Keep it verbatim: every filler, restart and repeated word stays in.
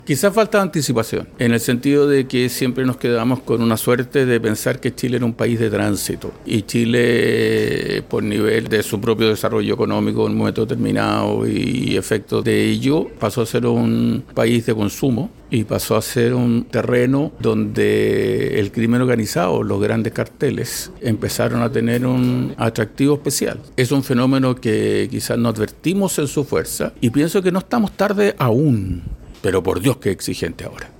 Quizás falta anticipación, en el sentido de que siempre nos quedamos con una suerte de pensar que Chile era un país de tránsito y Chile, por nivel de su propio desarrollo económico en un momento determinado y efectos de ello, pasó a ser un país de consumo y pasó a ser un terreno donde el crimen organizado, los grandes carteles, empezaron a tener un atractivo especial. Es un fenómeno que quizás no advertimos en su fuerza y pienso que no estamos tarde aún. Pero por Dios, qué exigente ahora.